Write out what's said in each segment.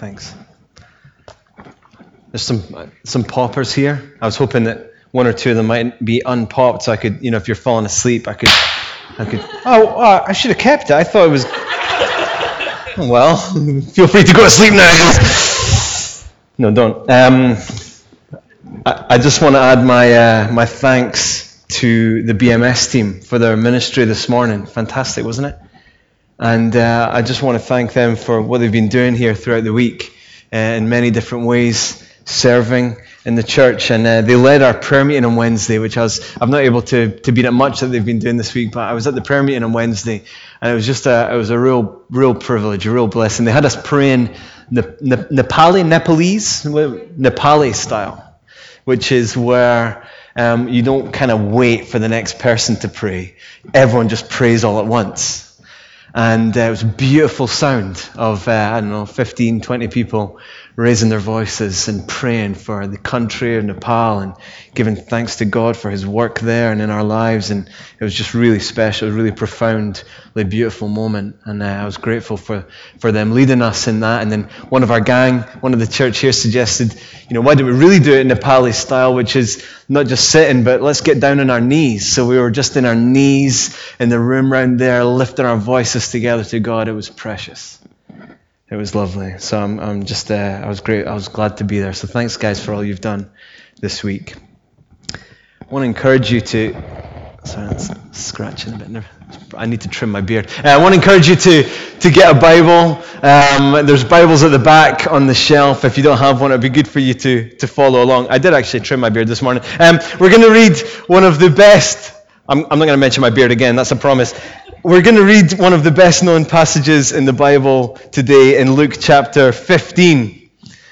Thanks. There's some poppers here. I was hoping that one or two of them might be unpopped, so I could, if you're falling asleep, I could. I should have kept it. I thought it was. Well, feel free to go to sleep now. No, don't. I just want to add my thanks to the BMS team for their ministry this morning. Fantastic, wasn't it? And I just want to thank them for what they've been doing here throughout the week in many different ways, serving in the church. And they led our prayer meeting on Wednesday, which I'm not able to be at much that they've been doing this week, but I was at the prayer meeting on Wednesday, and it was just a real privilege, a real blessing. They had us praying Nepali style, which is where you don't kind of wait for the next person to pray. Everyone just prays all at once. And it was a beautiful sound of, 15, 20 people raising their voices and praying for the country of Nepal and giving thanks to God for His work there and in our lives. And it was just really special, a really profoundly beautiful moment. And I was grateful for them leading us in that. And then one of the church here suggested, why don't we really do it in Nepali style, which is not just sitting, but let's get down on our knees. So we were just in our knees in the room round there, lifting our voices together to God. It was precious. It was lovely. So I was great. I was glad to be there. So thanks, guys, for all you've done this week. I want to encourage you to. Sorry, that's scratching a bit. I need to trim my beard. I want to encourage you to get a Bible. There's Bibles at the back on the shelf. If you don't have one, it'd be good for you to follow along. I did actually trim my beard this morning. We're going to read one of the best. I'm not going to mention my beard again. That's a promise. We're going to read one of the best known passages in the Bible today in Luke chapter 15.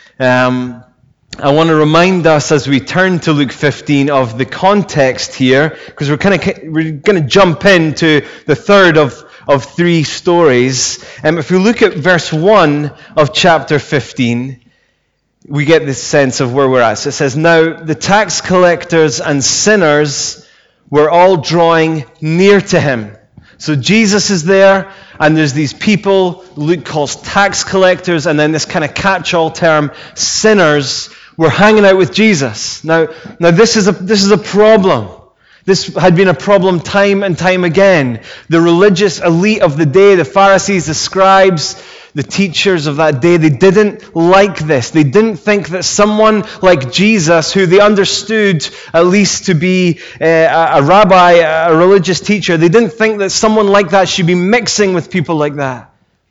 I want to remind us as we turn to Luke 15 of the context here, because we're going to jump into the third of three stories. If we look at verse 1 of chapter 15, we get this sense of where we're at. So it says, "Now the tax collectors and sinners were all drawing near to him." So Jesus is there, and there's these people Luke calls tax collectors, and then this kind of catch-all term, sinners, were hanging out with Jesus. Now this is a problem. This had been a problem time and time again. The religious elite of the day, the Pharisees, the scribes, the teachers of that day, they didn't like this. They didn't think that someone like Jesus, who they understood at least to be a rabbi, a religious teacher, they didn't think that someone like that should be mixing with people like that.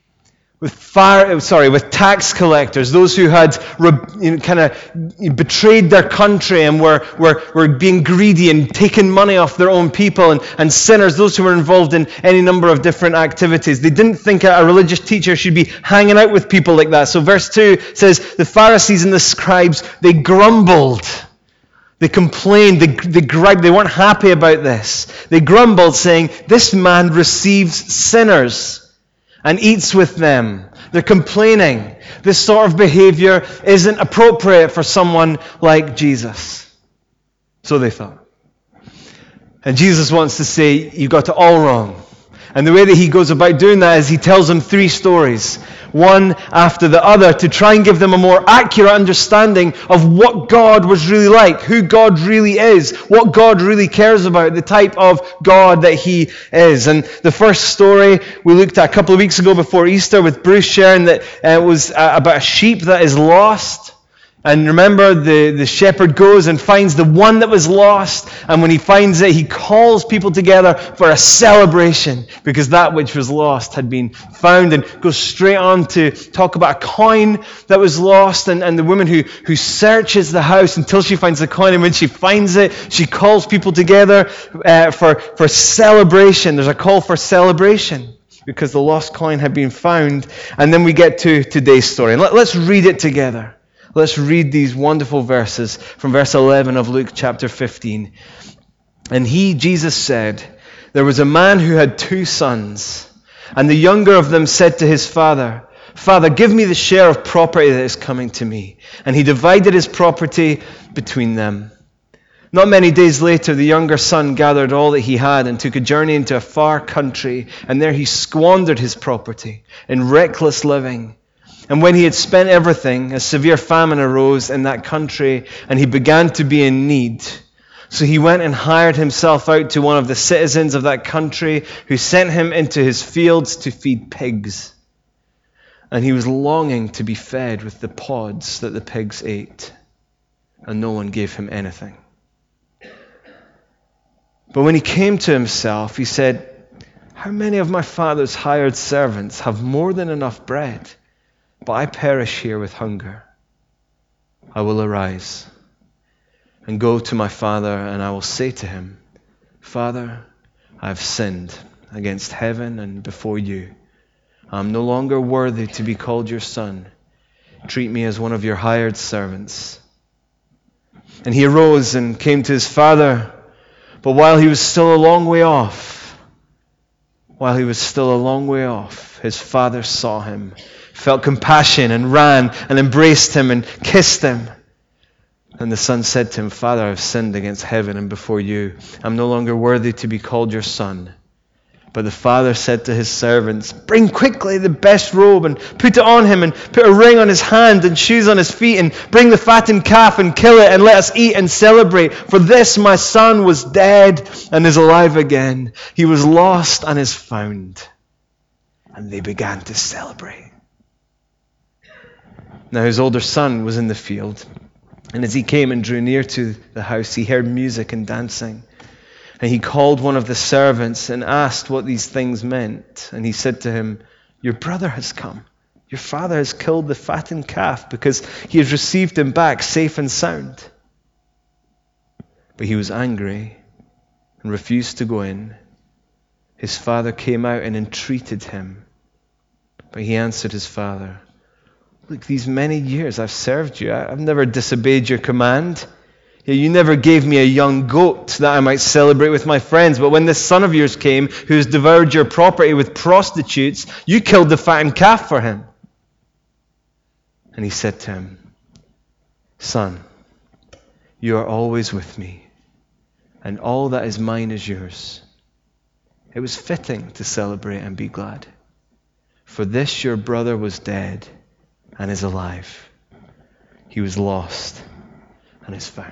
With tax collectors, those who had kind of betrayed their country and were being greedy and taking money off their own people, and sinners, those who were involved in any number of different activities. They didn't think a religious teacher should be hanging out with people like that. So verse 2 says, the Pharisees and the scribes, they grumbled. They complained, they griped, they weren't happy about this. They grumbled, saying, "This man receives sinners and eats with them." They're complaining. This sort of behavior isn't appropriate for someone like Jesus. So they thought. And Jesus wants to say, you got it all wrong. And the way that he goes about doing that is he tells them three stories, one after the other, to try and give them a more accurate understanding of what God was really like, who God really is, what God really cares about, the type of God that He is. And the first story we looked at a couple of weeks ago before Easter with Bruce sharing that it was about a sheep that is lost. And remember, the shepherd goes and finds the one that was lost, and when he finds it, he calls people together for a celebration because that which was lost had been found, and goes straight on to talk about a coin that was lost, and the woman who searches the house until she finds the coin, and when she finds it, she calls people together for celebration. There's a call for celebration because the lost coin had been found. And then we get to today's story, and let's read it together. Let's read these wonderful verses from verse 11 of Luke chapter 15. "And he, Jesus, said, there was a man who had 2 sons, and the younger of them said to his father, 'Father, give me the share of property that is coming to me.' And he divided his property between them. Not many days later, the younger son gathered all that he had and took a journey into a far country, and there he squandered his property in reckless living. And when he had spent everything, a severe famine arose in that country, and he began to be in need. So he went and hired himself out to one of the citizens of that country, who sent him into his fields to feed pigs. And he was longing to be fed with the pods that the pigs ate, and no one gave him anything. But when he came to himself, he said, "How many of my father's hired servants have more than enough bread, but I perish here with hunger? I will arise and go to my father, and I will say to him, 'Father, I have sinned against heaven and before you. I am no longer worthy to be called your son. Treat me as one of your hired servants.' And he arose and came to his father. But while he was still a long way off, his father saw him, felt compassion, and ran and embraced him and kissed him. And the son said to him, 'Father, I have sinned against heaven and before you. I am no longer worthy to be called your son.' But the father said to his servants, 'Bring quickly the best robe and put it on him, and put a ring on his hand and shoes on his feet, and bring the fattened calf and kill it, and let us eat and celebrate. For this my son was dead and is alive again. He was lost and is found.' And they began to celebrate. Now his older son was in the field, and as he came and drew near to the house, he heard music and dancing. And he called one of the servants and asked what these things meant. And he said to him, 'Your brother has come. Your father has killed the fattened calf because he has received him back safe and sound.' But he was angry and refused to go in. His father came out and entreated him. But he answered his father, 'Look, these many years I've served you. I've never disobeyed your command. You never gave me a young goat that I might celebrate with my friends. But when this son of yours came, who has devoured your property with prostitutes, you killed the fattened calf for him.' And he said to him, 'Son, you are always with me, and all that is mine is yours. It was fitting to celebrate and be glad. For this your brother was dead and is alive. He was lost and is found.'"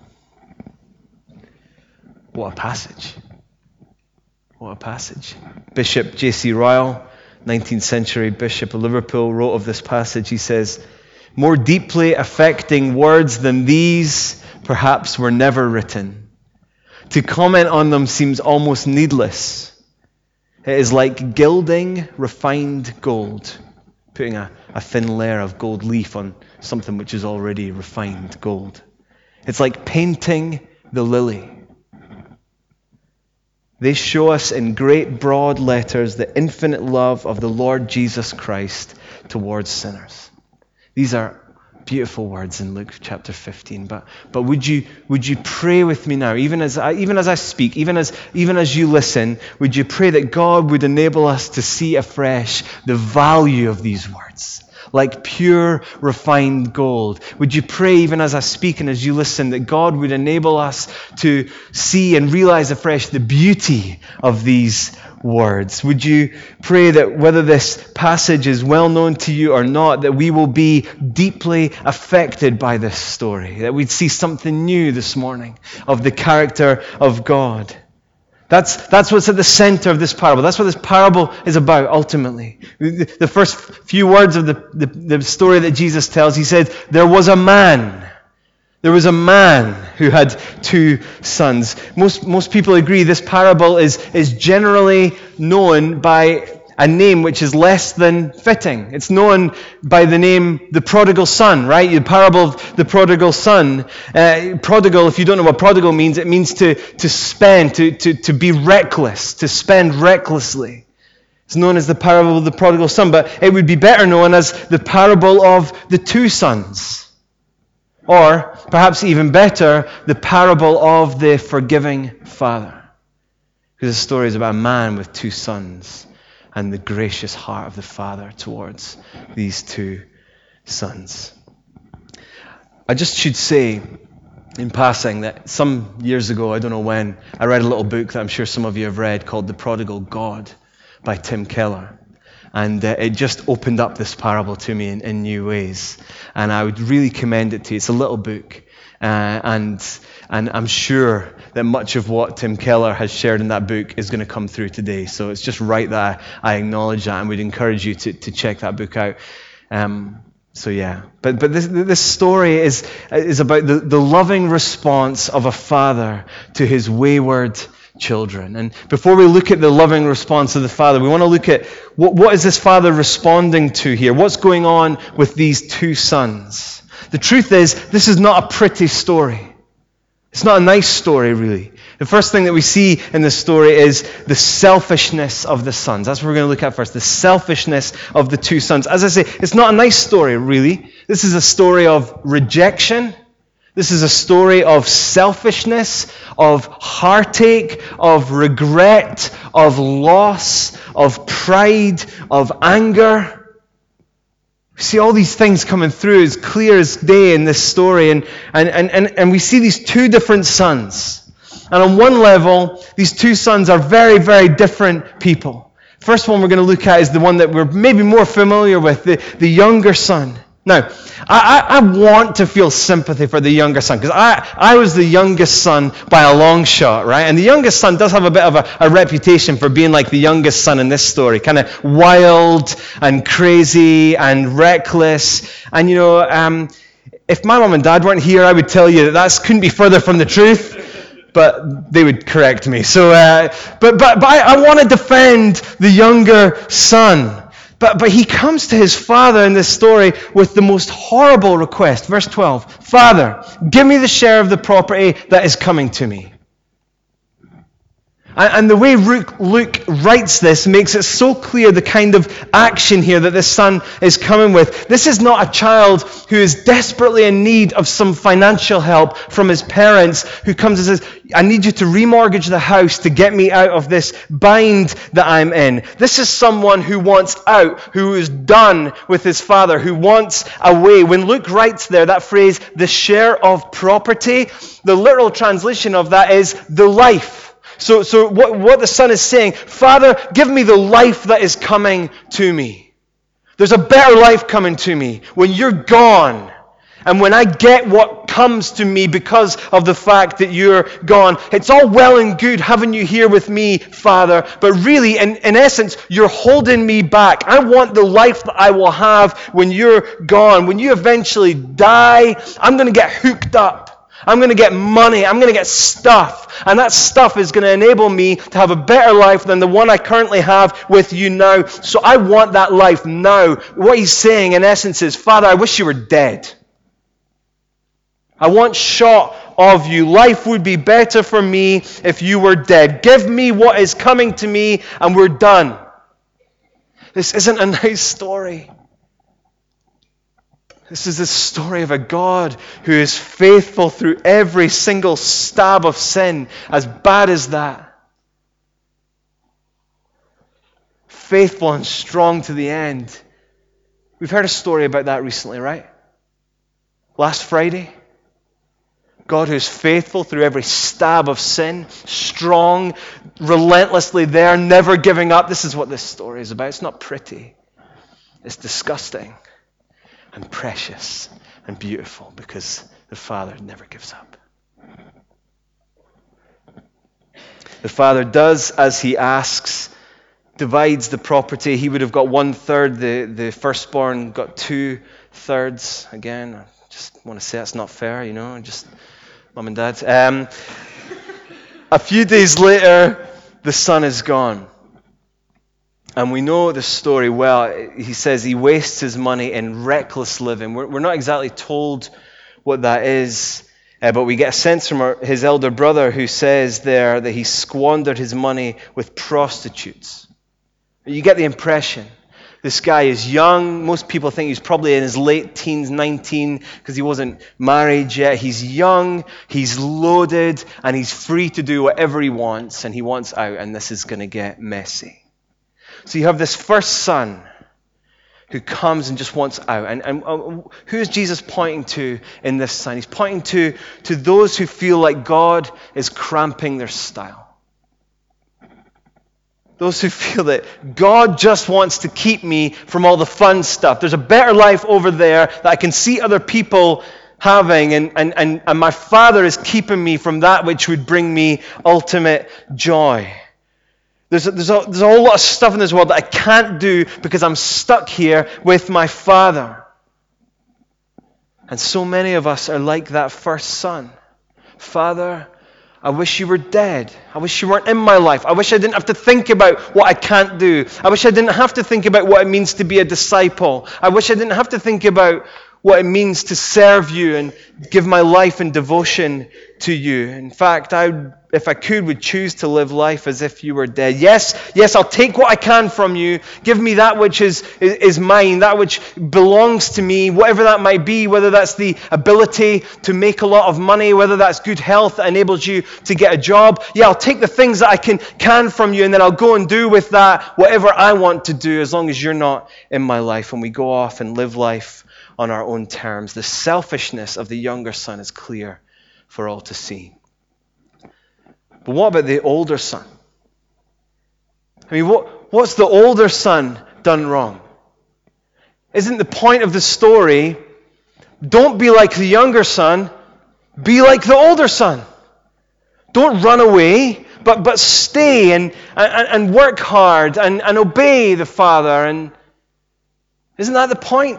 What a passage. What a passage. Bishop J.C. Ryle, 19th century Bishop of Liverpool, wrote of this passage, he says, "More deeply affecting words than these perhaps were never written. To comment on them seems almost needless. It is like gilding refined gold, putting a thin layer of gold leaf on something which is already refined gold. It's like painting the lily. They show us in great broad letters the infinite love of the Lord Jesus Christ towards sinners." These are beautiful words in Luke chapter 15. But would you pray with me now, even as I speak, even as you listen, would you pray that God would enable us to see afresh the value of these words? Like pure, refined gold. Would you pray, even as I speak and as you listen, that God would enable us to see and realize afresh the beauty of these words? Would you pray that whether this passage is well known to you or not, that we will be deeply affected by this story, that we'd see something new this morning of the character of God? That's what's at the center of this parable. That's what this parable is about, ultimately. The first few words of the story that Jesus tells, he said, there was a man who had two sons. Most people agree this parable is generally known by a name which is less than fitting. It's known by the name the prodigal son, right? The parable of the prodigal son. Prodigal, if you don't know what prodigal means, it means to spend, to be reckless, to spend recklessly. It's known as the parable of the prodigal son, but it would be better known as the parable of the two sons. Or, perhaps even better, the parable of the forgiving father. Because the story is about a man with two sons and the gracious heart of the Father towards these two sons. I just should say, in passing, that some years ago, I don't know when, I read a little book that I'm sure some of you have read called The Prodigal God by Tim Keller. And it just opened up this parable to me in new ways. And I would really commend it to you. It's a little book. And I'm sure that much of what Tim Keller has shared in that book is going to come through today. So it's just right that I acknowledge that, and would encourage you to check that book out. So yeah, but this story is about the loving response of a father to his wayward children. And before we look at the loving response of the father, we want to look at what is this father responding to here? What's going on with these two sons? The truth is, this is not a pretty story. It's not a nice story, really. The first thing that we see in this story is the selfishness of the sons. That's what we're going to look at first, the selfishness of the two sons. As I say, it's not a nice story, really. This is a story of rejection. This is a story of selfishness, of heartache, of regret, of loss, of pride, of anger. We see all these things coming through as clear as day in this story, and we see these two different sons. And on one level, these two sons are very, very different people. First one we're going to look at is the one that we're maybe more familiar with, the younger son. Now, I want to feel sympathy for the younger son, because I was the youngest son by a long shot, right? And the youngest son does have a bit of a reputation for being like the youngest son in this story, kind of wild and crazy and reckless. And if my mom and dad weren't here, I would tell you that couldn't be further from the truth. But they would correct me. So, but I want to defend the younger son. But he comes to his father in this story with the most horrible request. Verse 12, "Father, give me the share of the property that is coming to me." And the way Luke writes this makes it so clear the kind of action here that this son is coming with. This is not a child who is desperately in need of some financial help from his parents, who comes and says, "I need you to remortgage the house to get me out of this bind that I'm in." This is someone who wants out, who is done with his father, who wants away. When Luke writes there that phrase, "the share of property," the literal translation of that is the life. So what the son is saying, "Father, give me the life that is coming to me. There's a better life coming to me when you're gone. And when I get what comes to me because of the fact that you're gone, it's all well and good having you here with me, Father, but really, in essence, you're holding me back. I want the life that I will have when you're gone. When you eventually die, I'm going to get hooked up. I'm going to get money. I'm going to get stuff. And that stuff is going to enable me to have a better life than the one I currently have with you now. So I want that life now." What he's saying, in essence, is, "Father, I wish you were dead. I want shot of you. Life would be better for me if you were dead. Give me what is coming to me, and we're done." This isn't a nice story. This is the story of a God who is faithful through every single stab of sin, as bad as that. Faithful and strong to the end. We've heard a story about that recently, right? Last Friday. God who is faithful through every stab of sin, strong, relentlessly there, never giving up. This is what this story is about. It's not pretty. It's disgusting and precious and beautiful, because the Father never gives up. The Father does as he asks, divides the property. He would have got 1/3. The firstborn got 2/3. Again, I just want to say that's not fair, just mom and dad. A few days later, the son is gone. And we know the story well. He says he wastes his money in reckless living. We're not exactly told what that is, but we get a sense from his elder brother who says there that he squandered his money with prostitutes. You get the impression. This guy is young. Most people think he's probably in his late teens, 19, because he wasn't married yet. He's young, he's loaded, and he's free to do whatever he wants, and he wants out, and this is going to get messy. So you have this first son who comes and just wants out. And who is Jesus pointing to in this son? He's pointing to those who feel like God is cramping their style. Those who feel that God just wants to keep me from all the fun stuff. There's a better life over there that I can see other people having, and my Father is keeping me from that which would bring me ultimate joy. There's a whole lot of stuff in this world that I can't do because I'm stuck here with my Father. And so many of us are like that first son. Father, I wish you were dead. I wish you weren't in my life. I wish I didn't have to think about what I can't do. I wish I didn't have to think about what it means to be a disciple. I wish I didn't have to think about what it means to serve you and give my life in devotion to you. In fact, if I could, would choose to live life as if you were dead. Yes, I'll take what I can from you. Give me that which is mine, that which belongs to me, whatever that might be, whether that's the ability to make a lot of money, whether that's good health that enables you to get a job. Yeah, I'll take the things that I can from you, and then I'll go and do with that whatever I want to do, as long as you're not in my life. And we go off and live life on our own terms. The selfishness of the younger son is clear for all to see. But what about the older son? I mean, what's the older son done wrong? Isn't the point of the story, don't be like the younger son, be like the older son. Don't run away, but stay and work hard and obey the father. And isn't that the point?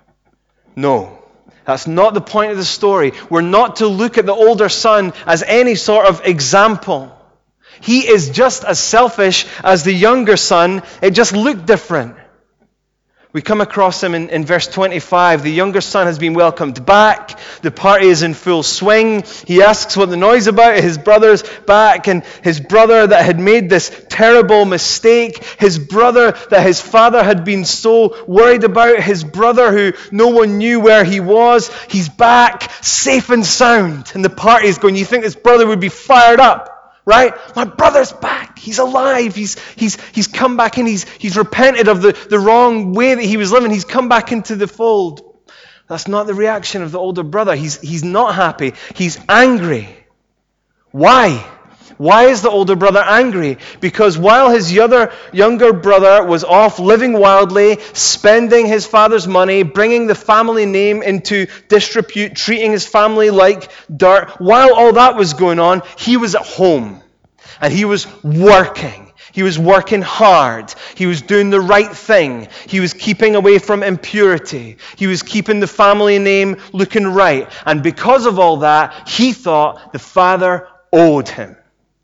No, that's not the point of the story. We're not to look at the older son as any sort of example. He is just as selfish as the younger son. It just looked different. We come across him in verse 25. The younger son has been welcomed back. The party is in full swing. He asks what the noise about. His brother's back, and his brother that had made this terrible mistake, his brother that his father had been so worried about, his brother who no one knew where he was, he's back, safe and sound. And the party is going, you think this brother would be fired up? Right? My brother's back. He's alive. He's come back in. He's repented of the wrong way that he was living. He's come back into the fold. That's not the reaction of the older brother. He's not happy. He's angry. Why? Why is the older brother angry? Because while his younger brother was off living wildly, spending his father's money, bringing the family name into disrepute, treating his family like dirt, while all that was going on, he was at home. And he was working. He was working hard. He was doing the right thing. He was keeping away from impurity. He was keeping the family name looking right. And because of all that, he thought the father owed him.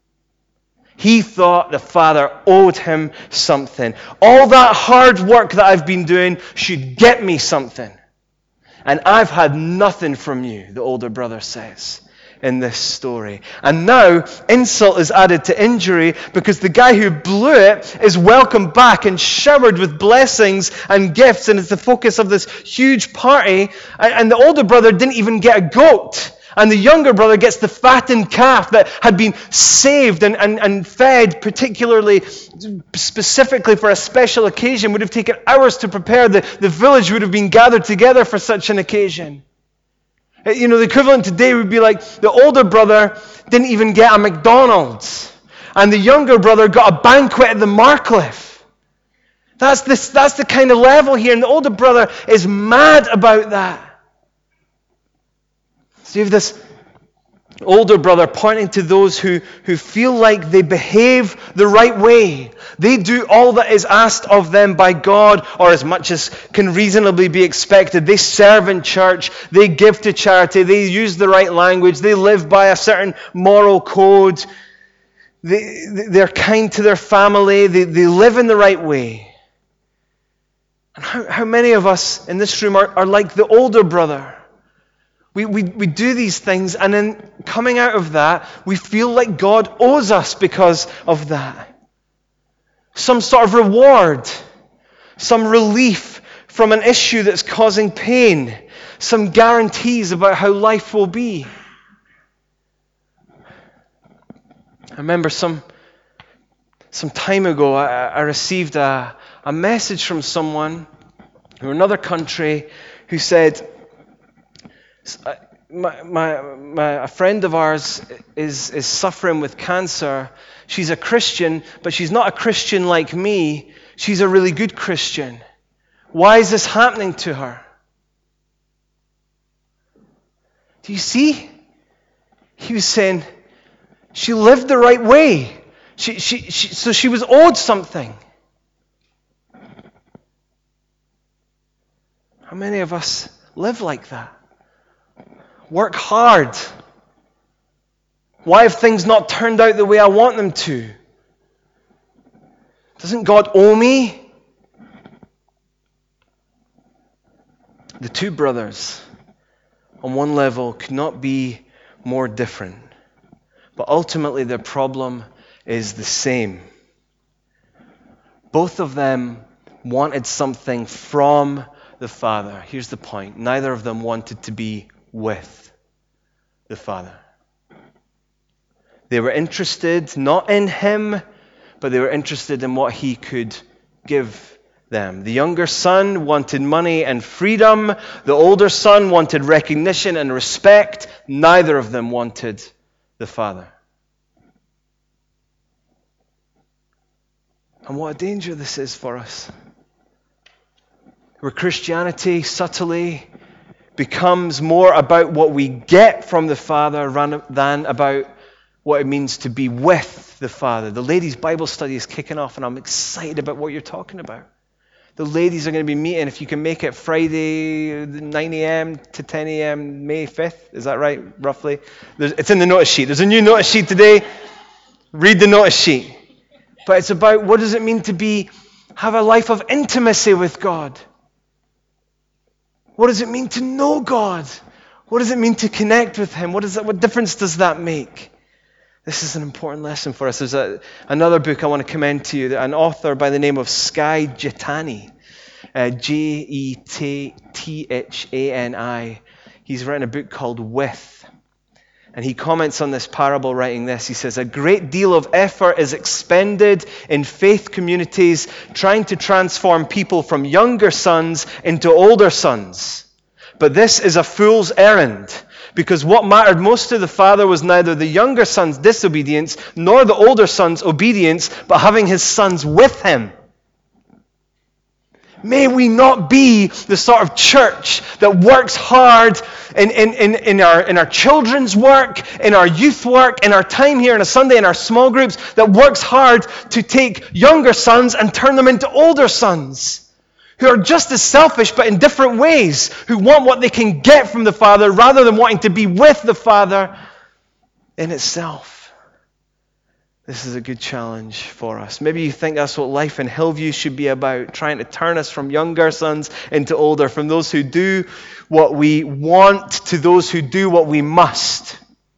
He thought the father owed him something. All that hard work that I've been doing should get me something. And I've had nothing from you, the older brother says in this story. And now insult is added to injury because the guy who blew it is welcomed back and showered with blessings and gifts, and it's the focus of this huge party. And the older brother didn't even get a goat. And the younger brother gets the fattened calf that had been saved and fed particularly, specifically for a special occasion. Would have taken hours to prepare. The village would have been gathered together for such an occasion. You know, the equivalent today would be like the older brother didn't even get a McDonald's. And the younger brother got a banquet at the Marcliffe. That's the kind of level here. And the older brother is mad about that. So you have this older brother pointing to those who feel like they behave the right way. They do all that is asked of them by God, or as much as can reasonably be expected. They serve in church. They give to charity. They use the right language. They live by a certain moral code. They're kind to their family. They live in the right way. And how many of us in this room are like the older brother? We do these things, and then coming out of that, we feel like God owes us because of that. Some sort of reward, some relief from an issue that's causing pain, some guarantees about how life will be. I remember some time ago, I received a message from someone from another country who said, a friend of ours is suffering with cancer. She's a Christian, but she's not a Christian like me. She's a really good Christian. Why is this happening to her? Do you see? He was saying she lived the right way. So she was owed something. How many of us live like that? Work hard. Why have things not turned out the way I want them to? Doesn't God owe me? The two brothers, on one level, could not be more different. But ultimately, their problem is the same. Both of them wanted something from the Father. Here's the point. Neither of them wanted to be with the Father. They were interested not in Him, but they were interested in what He could give them. The younger son wanted money and freedom. The older son wanted recognition and respect. Neither of them wanted the Father. And what a danger this is for us. Where Christianity subtly becomes more about what we get from the Father than about what it means to be with the Father. The ladies' Bible study is kicking off, and I'm excited about what you're talking about. The ladies are going to be meeting, if you can make it, Friday, 9 a.m. to 10 a.m., May 5th. Is that right, roughly? It's in the notice sheet. There's a new notice sheet today. Read the notice sheet. But it's about what does it mean to have a life of intimacy with God? What does it mean to know God? What does it mean to connect with Him? What difference does that make? This is an important lesson for us. There's another book I want to commend to you, an author by the name of Skye Jethani, Jethani. He's written a book called With. And he comments on this parable writing this. He says, a great deal of effort is expended in faith communities trying to transform people from younger sons into older sons. But this is a fool's errand, because what mattered most to the Father was neither the younger son's disobedience nor the older son's obedience, but having his sons with him. May we not be the sort of church that works hard in our children's work, in our youth work, in our time here on a Sunday, in our small groups, that works hard to take younger sons and turn them into older sons, who are just as selfish but in different ways, who want what they can get from the Father rather than wanting to be with the Father in itself. This is a good challenge for us. Maybe you think that's what life in Hillview should be about, trying to turn us from younger sons into older, from those who do what we want to those who do what we must.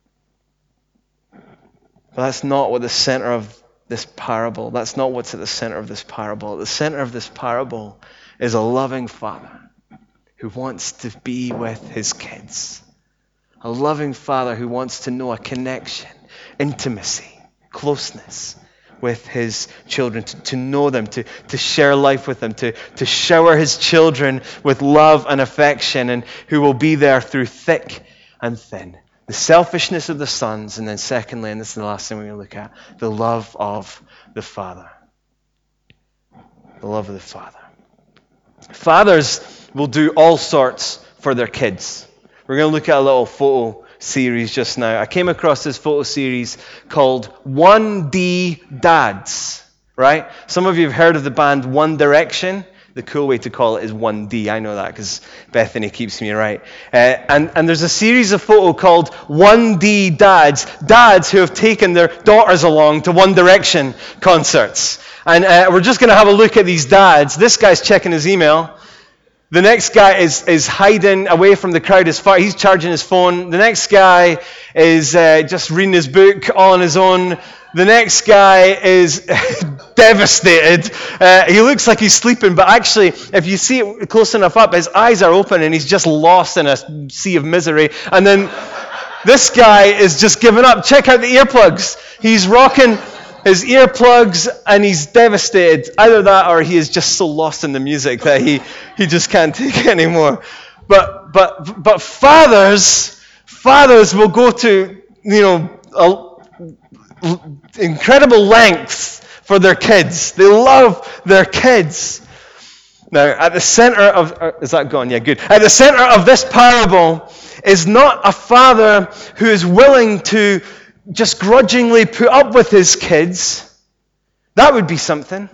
But that's not what the center of this parable, that's not what's at the center of this parable. At the center of this parable is a loving Father who wants to be with his kids. A loving Father who wants to know a connection, intimacy, closeness with his children, to know them, to share life with them, to shower his children with love and affection, and who will be there through thick and thin. The selfishness of the sons, and then secondly, and this is the last thing we're going to look at, the love of the Father. The love of the Father. Fathers will do all sorts for their kids. We're going to look at a little photo series just now. I came across this photo series called 1D Dads, right? Some of you have heard of the band One Direction. The cool way to call it is 1D. I know that because Bethany keeps me right. And there's a series of photos called 1D Dads. Dads who have taken their daughters along to One Direction concerts. And we're just going to have a look at these dads. This guy's checking his email. The next guy is hiding away from the crowd. He's charging his phone. The next guy is just reading his book all on his own. The next guy is devastated. He looks like he's sleeping, but actually, if you see it close enough up, his eyes are open and he's just lost in a sea of misery. And then this guy is just giving up. Check out the earplugs. He's rocking his earplugs and he's devastated. Either that or he is just so lost in the music that he just can't take it anymore. But fathers Fathers will go to, incredible lengths for their kids. They love their kids. Now, at the center of... is that gone? Yeah, good. At the center of this parable is not a father who is willing to just grudgingly put up with his kids. That would be something.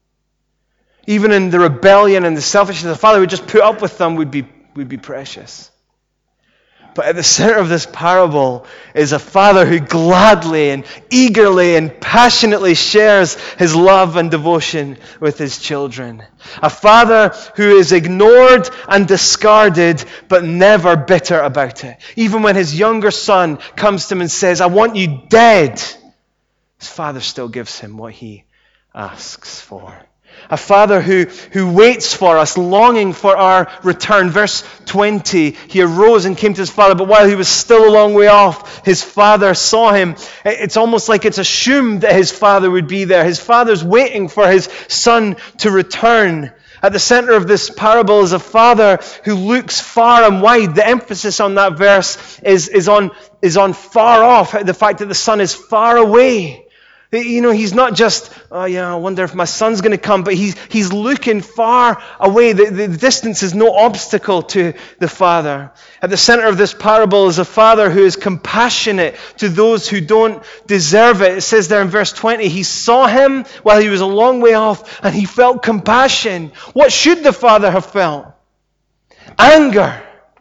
Even in the rebellion and the selfishness, a father who would just put up with them would be precious. But at the center of this parable is a father who gladly and eagerly and passionately shares his love and devotion with his children. A father who is ignored and discarded, but never bitter about it. Even when his younger son comes to him and says, "I want you dead," his father still gives him what he asks for. A father who waits for us, longing for our return. Verse 20, he arose and came to his father, but while he was still a long way off, his father saw him. It's almost like it's assumed that his father would be there. His father's waiting for his son to return. At the center of this parable is a father who looks far and wide. The emphasis on that verse is on far off, the fact that the son is far away. He's not just, I wonder if my son's going to come, but he's looking far away. The distance is no obstacle to the father. At the center of this parable is a father who is compassionate to those who don't deserve it. It says there in verse 20, he saw him while he was a long way off, and he felt compassion. What should the father have felt? Anger.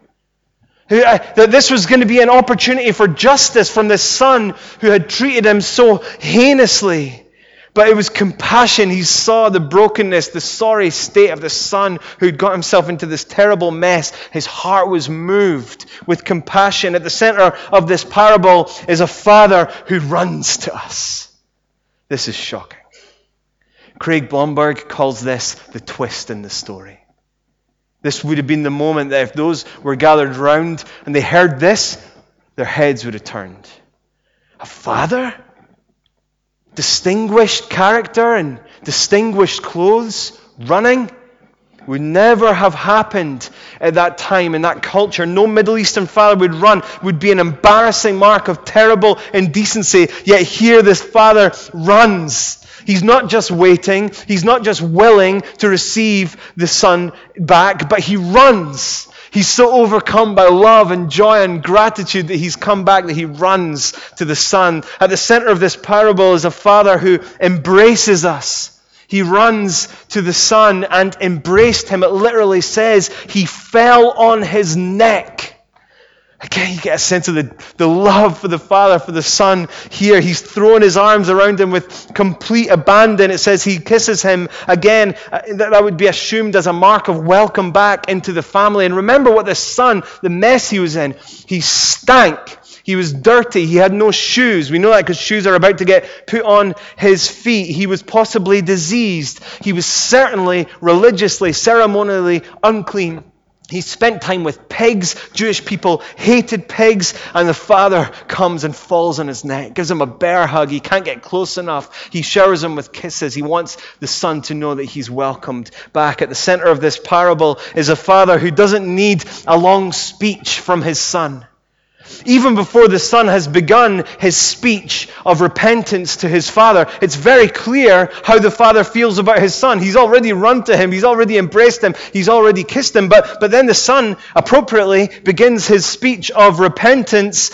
That this was going to be an opportunity for justice from this son who had treated him so heinously. But it was compassion. He saw the brokenness, the sorry state of the son who had got himself into this terrible mess. His heart was moved with compassion. At the center of this parable is a father who runs to us. This is shocking. Craig Blomberg calls this the twist in the story. This would have been the moment that if those were gathered round and they heard this, their heads would have turned. A father? Distinguished character and distinguished clothes, running, would never have happened at that time in that culture. No Middle Eastern father would run. Would be an embarrassing mark of terrible indecency. Yet here this father runs. He's not just waiting. He's not just willing to receive the son back, but he runs. He's so overcome by love and joy and gratitude that he's come back, that he runs to the son. At the center of this parable is a father who embraces us. He runs to the son and embraced him. It literally says he fell on his neck. Again, you get a sense of the love for the father, for the son here. He's thrown his arms around him with complete abandon. It says he kisses him again. That would be assumed as a mark of welcome back into the family. And remember what this son, the mess he was in. He stank. He was dirty. He had no shoes. We know that because shoes are about to get put on his feet. He was possibly diseased. He was certainly religiously, ceremonially unclean. He spent time with pigs. Jewish people hated pigs. And the father comes and falls on his neck, gives him a bear hug. He can't get close enough. He showers him with kisses. He wants the son to know that he's welcomed back. At the center of this parable is a father who doesn't need a long speech from his son. Even before the son has begun his speech of repentance to his father, it's very clear how the father feels about his son. He's already run to him. He's already embraced him. He's already kissed him. But then the son appropriately begins his speech of repentance.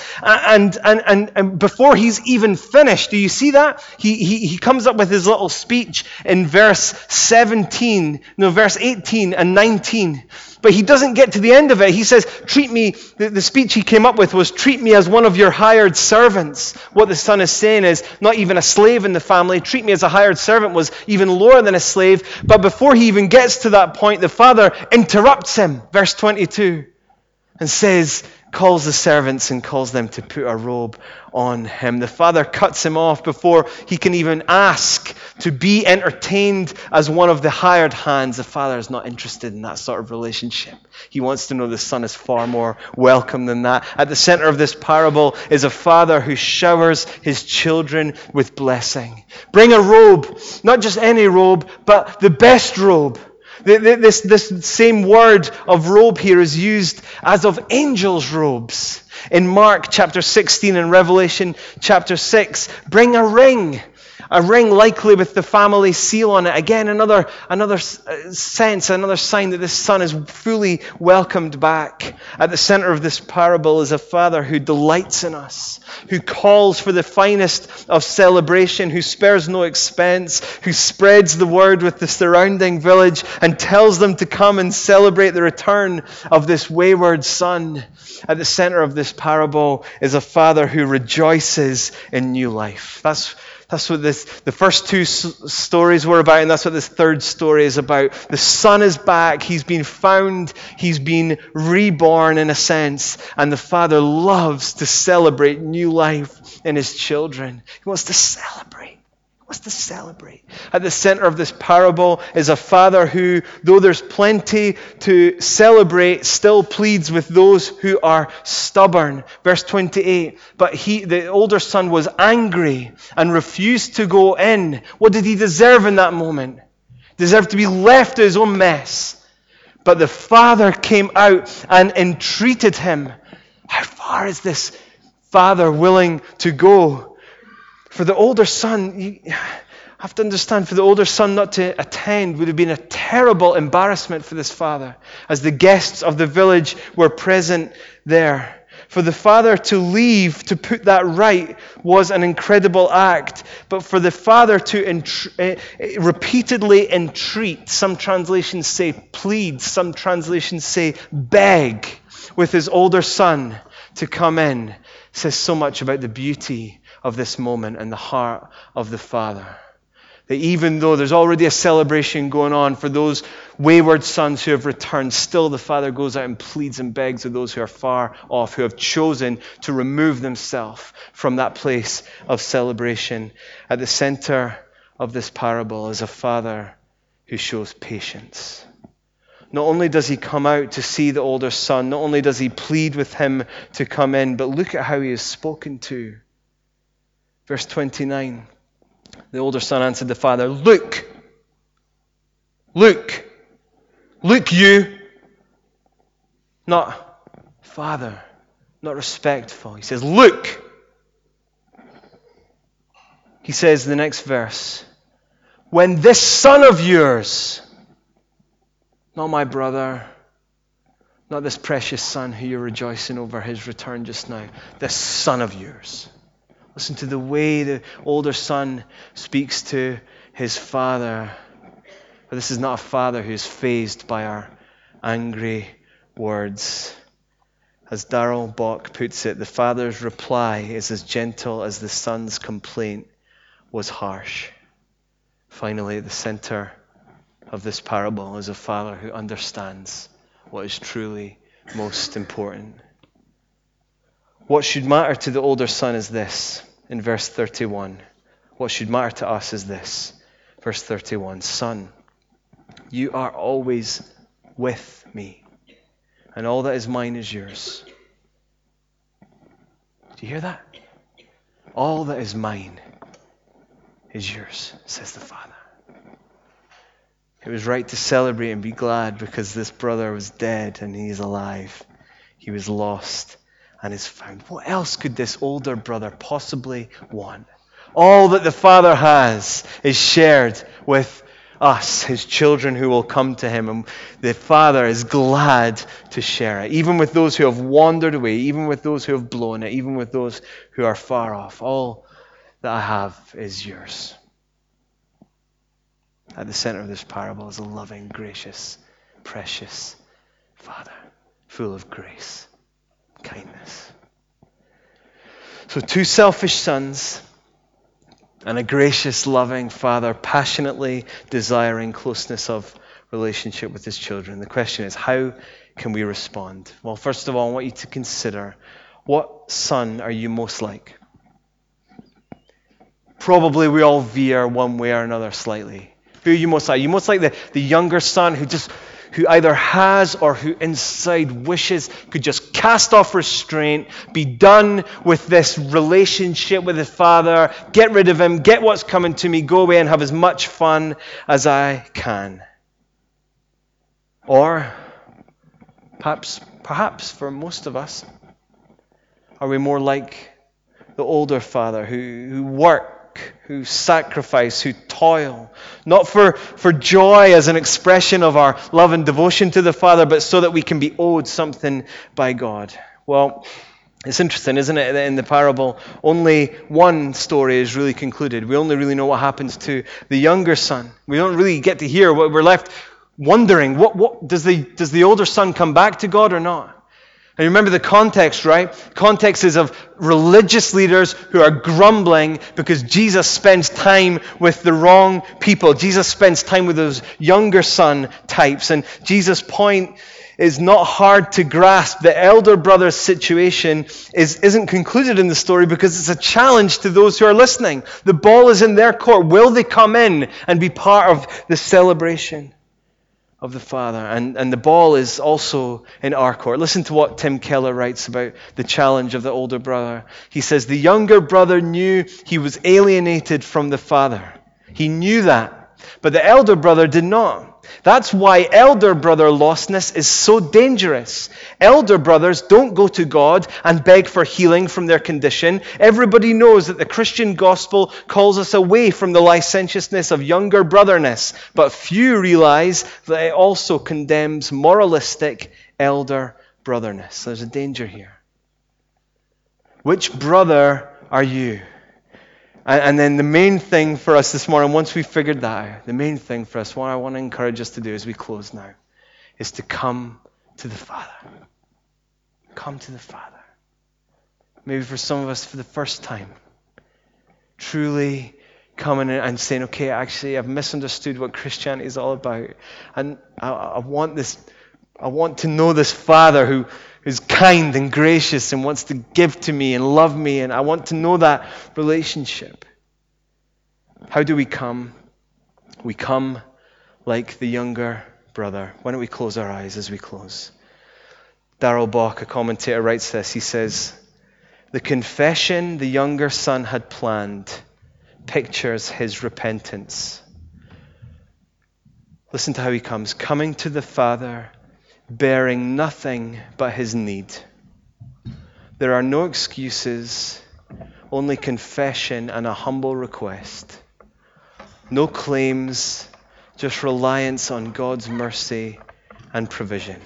And before he's even finished, do you see that? He comes up with his little speech in verse 18 and 19. But he doesn't get to the end of it. He says, treat me, the speech he came up with was, treat me as one of your hired servants. What the son is saying is, not even a slave in the family. Treat me as a hired servant was even lower than a slave. But before he even gets to that point, the father interrupts him. Verse 22. And calls the servants and calls them to put a robe on him. The father cuts him off before he can even ask to be entertained as one of the hired hands. The father is not interested in that sort of relationship. He wants to know the son is far more welcome than that. At the center of this parable is a father who showers his children with blessing. Bring a robe, not just any robe, but the best robe. This same word of robe here is used as of angels' robes. In Mark chapter 16 and Revelation chapter 6, bring a ring likely with the family seal on it. Again, another sense, another sign that this son is fully welcomed back. At the center of this parable is a father who delights in us, who calls for the finest of celebration, who spares no expense, who spreads the word with the surrounding village and tells them to come and celebrate the return of this wayward son. At the center of this parable is a father who rejoices in new life. That's what the first two stories were about, and that's what this third story is about. The son is back. He's been found. He's been reborn in a sense. And the father loves to celebrate new life in his children. He wants to celebrate. At the center of this parable is a father who, though there's plenty to celebrate, still pleads with those who are stubborn. Verse 28, but the older son was angry and refused to go in. What did he deserve in that moment? He deserved to be left to his own mess. But the father came out and entreated him. How far is this father willing to go? For the older son, you have to understand, for the older son not to attend would have been a terrible embarrassment for this father, as the guests of the village were present there. For the father to leave to put that right was an incredible act. But for the father to repeatedly entreat, some translations say plead, some translations say beg, with his older son to come in, says so much about the beauty of this moment and the heart of the father. That even though there's already a celebration going on for those wayward sons who have returned, still the father goes out and pleads and begs with those who are far off, who have chosen to remove themselves from that place of celebration. At the center of this parable is a father who shows patience. Not only does he come out to see the older son, not only does he plead with him to come in, but look at how he is spoken to. Verse 29, the older son answered the father, Look you. Not father, not respectful. He says, look. He says in the next verse, when this son of yours, not my brother, not this precious son who you're rejoicing over his return just now, this son of yours. Listen to the way the older son speaks to his father. But this is not a father who is fazed by our angry words. As Darrell Bock puts it, the father's reply is as gentle as the son's complaint was harsh. Finally, at the center of this parable is a father who understands what is truly most important. What should matter to the older son is this, in verse 31. What should matter to us is this, verse 31. Son, you are always with me, and all that is mine is yours. Do you hear that? All that is mine is yours, says the father. It was right to celebrate and be glad because this brother was dead and he is alive. He was lost and is found. What else could this older brother possibly want? All that the father has is shared with us, his children who will come to him. And the father is glad to share it. Even with those who have wandered away, even with those who have blown it, even with those who are far off. All that I have is yours. At the center of this parable is a loving, gracious, precious father, full of grace, kindness. So 2 selfish sons and a gracious, loving father passionately desiring closeness of relationship with his children. The question is, how can we respond? Well, first of all, I want you to consider, what son are you most like? Probably we all veer one way or another slightly. Who are you most like? Are you most like the younger son who either has or who inside wishes could just cast off restraint, be done with this relationship with his father, get rid of him, get what's coming to me, go away and have as much fun as I can? Or perhaps for most of us, are we more like the older father who work, who sacrifice, who toil, not for joy as an expression of our love and devotion to the Father, but so that we can be owed something by God? Well, it's interesting, isn't it, that in the parable, only one story is really concluded. We only really know what happens to the younger son. We don't really get to hear what we're left wondering. What does the older son come back to God or not? And remember the context, right? Context is of religious leaders who are grumbling because Jesus spends time with the wrong people. Jesus spends time with those younger son types. And Jesus' point is not hard to grasp. The elder brother's situation isn't concluded in the story because it's a challenge to those who are listening. The ball is in their court. Will they come in and be part of the celebration of the Father? And the ball is also in our court. Listen to what Tim Keller writes about the challenge of the older brother. He says, the younger brother knew he was alienated from the Father. He knew that. But the elder brother did not. That's why elder brother lostness is so dangerous. Elder brothers don't go to God and beg for healing from their condition. Everybody knows that the Christian gospel calls us away from the licentiousness of younger brotherness, but few realize that it also condemns moralistic elder brotherness. There's a danger here. Which brother are you? And then the main thing for us this morning, once we've figured that out, the main thing for us, what I want to encourage us to do as we close now, is to come to the Father. Come to the Father. Maybe for some of us for the first time. Truly coming in and saying, okay, actually I've misunderstood what Christianity is all about. And I want to know this Father who is kind and gracious and wants to give to me and love me, and I want to know that relationship. How do we come? We come like the younger brother. Why don't we close our eyes as we close? Darrell Bock, a commentator, writes this. He says, the confession the younger son had planned pictures his repentance. Listen to how he comes. Coming to the Father, bearing nothing but his need. There are no excuses, only confession and a humble request. No claims, just reliance on God's mercy and provision.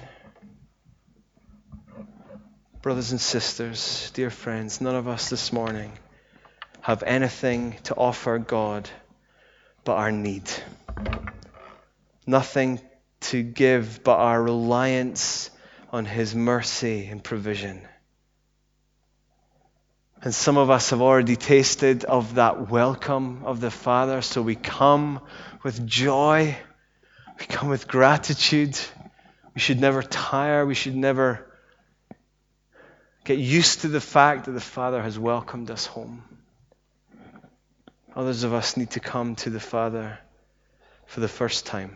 Brothers and sisters, dear friends, none of us this morning have anything to offer God but our need. Nothing to give but our reliance on His mercy and provision. And some of us have already tasted of that welcome of the Father, so we come with joy, we come with gratitude. We should never tire, we should never get used to the fact that the Father has welcomed us home. Others of us need to come to the Father for the first time.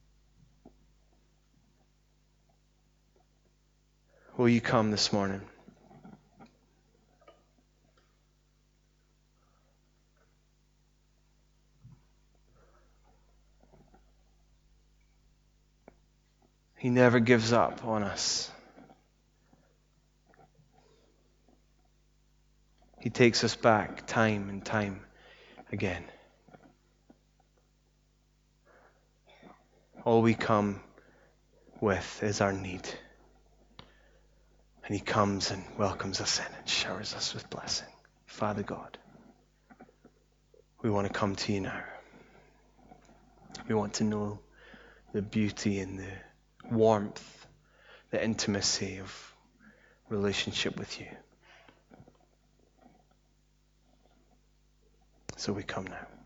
Will you come this morning? He never gives up on us. He takes us back time and time again. All we come with is our need. And He comes and welcomes us in and showers us with blessing. Father God, we want to come to You now. We want to know the beauty and the warmth, the intimacy of relationship with You. So we come now.